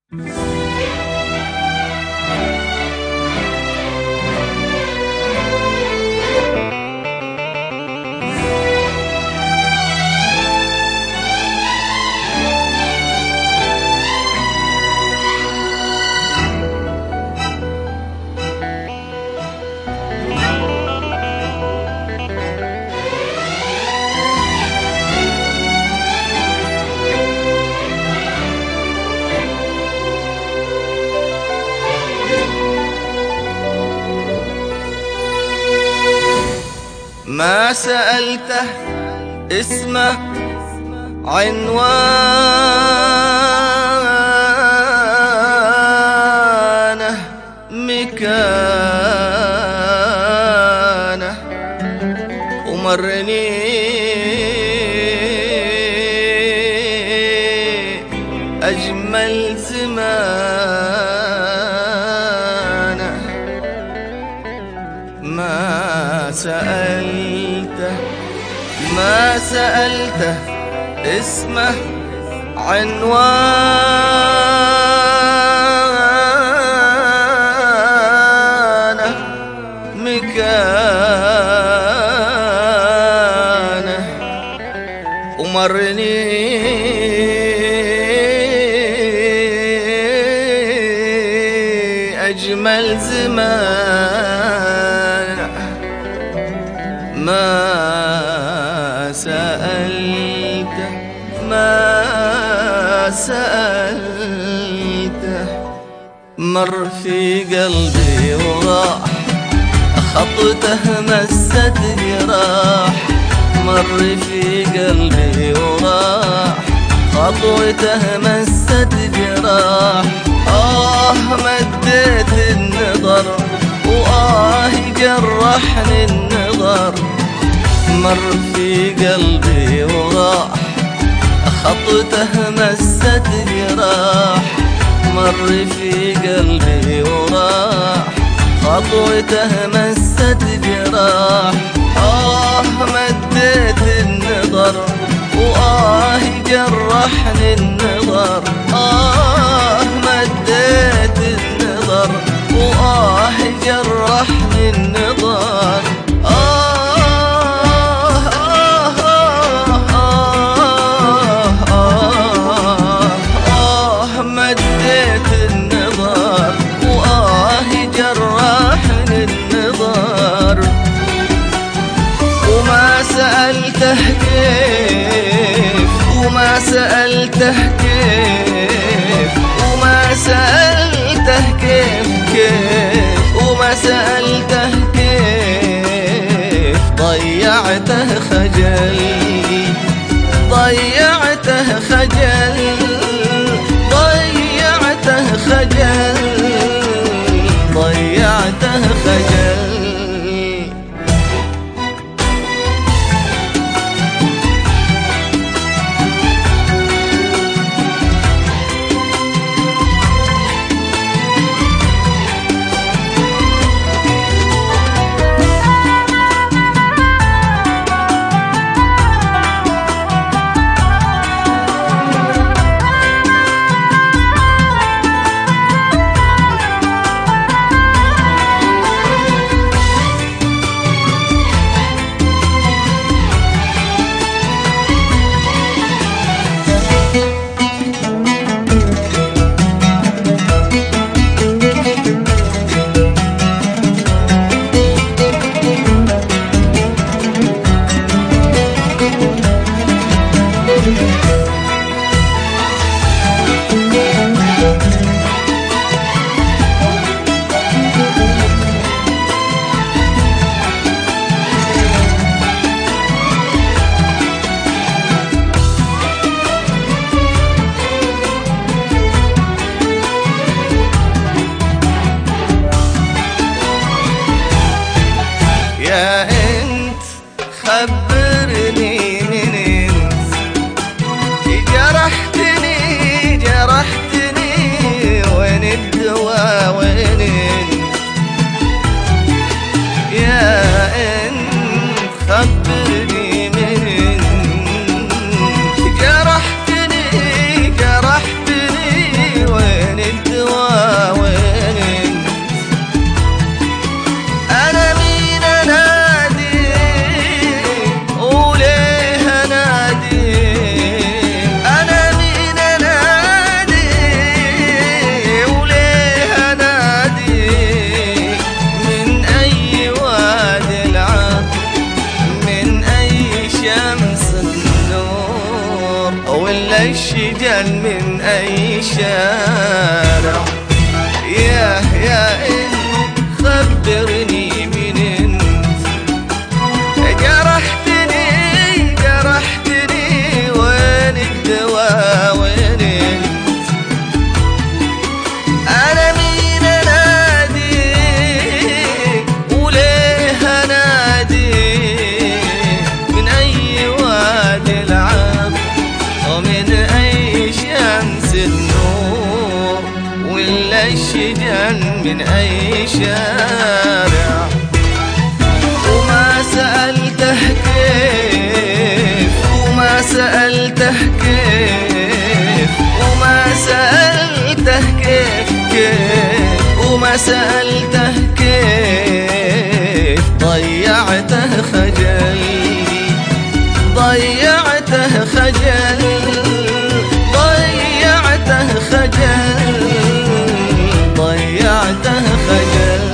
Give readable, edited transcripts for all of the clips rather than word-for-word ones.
ما سألته اسمه عنوانه مكانه ومرني أجمل زمانه. ما سألته اسمه عنوانه مكانه ومرني أجمل زمانه. ما سألته مر في قلبي وراح، خطوته مست جراح. مر في قلبي وراح، خطوته مست جراح. مديت النظر جرحني النظر. مر في قلبي وراح، خطوته مست جراح. مر في قلبي وراح، خطوته مست جراح. مديت النظر جرحني النظر. مديت النظر جرحني النظر. مديت النظر جرحني النظر. وما سألته كيف، وما سألته كيف، وما سألته كيف وما سألته كيف. ضيعته خجل، ضيعته خجل، ضيعته خجل، ضيعته خجل. الشجن من أي شارع، وما سألته كيف، وما سألته كيف، وما سألته كيف كيف، وما سألته كيف، ضيعته خجل، ضيعته خجل، ضيعته خجل، ضيعته خجل.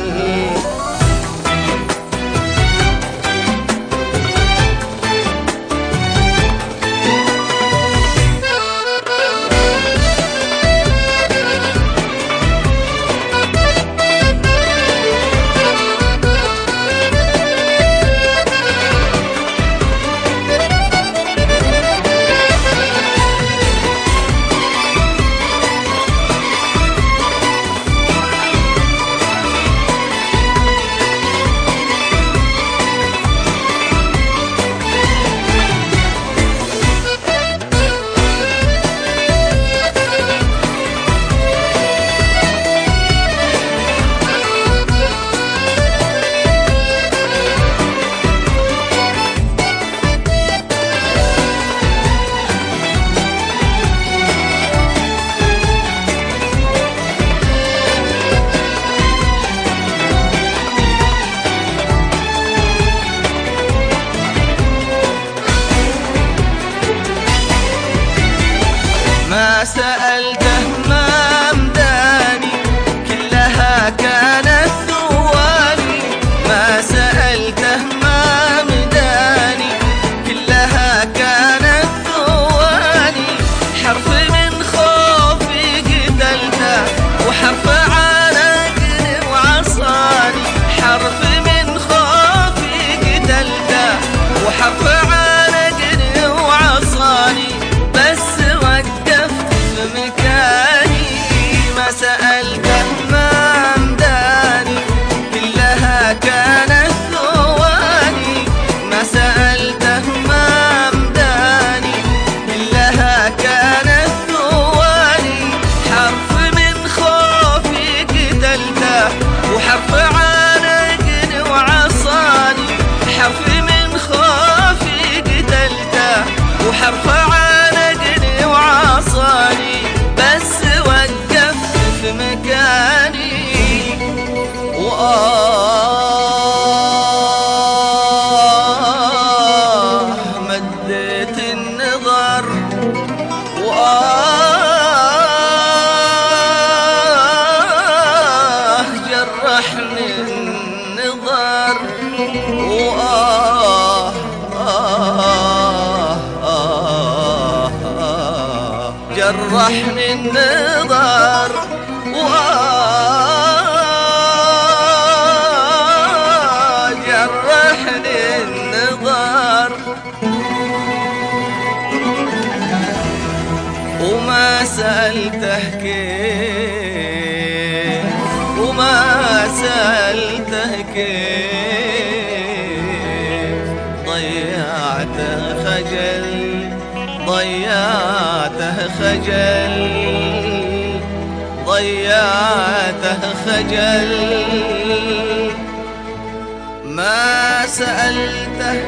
ما سألته ما مداني، كلها كانت ثواني، ما سألته ما مداني، كلها كانت ثواني، حرف من خوفي قتلته، وحرف عنقني وعصاني، حرف من خوفي قتلته، وحرف عنقني وعصاني، بس مكاني. ما سألته ما مداني، كلها كانت ثواني، ما سألته ما مداني، كلها كانت ثواني، حرف من خوفي قتلته، وحرف عنقني وعصاني، حرف من خوفي قتلته، وحرف عنقني وعصاني، بس وقفت في مكاني. مديت النظر، جرحني النظر، جرحني النظر، جرحني النظر، وما سألته كيف، وما سألته كيف، ضيعته خجل، ضيعته خجل، ضيعته خجل. ما سألته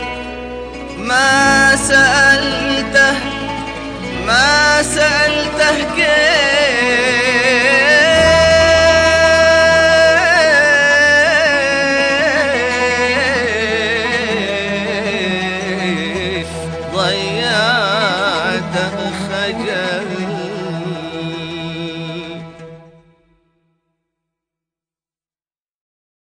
ما سألته ما سألته كيف، ضيعته خجل.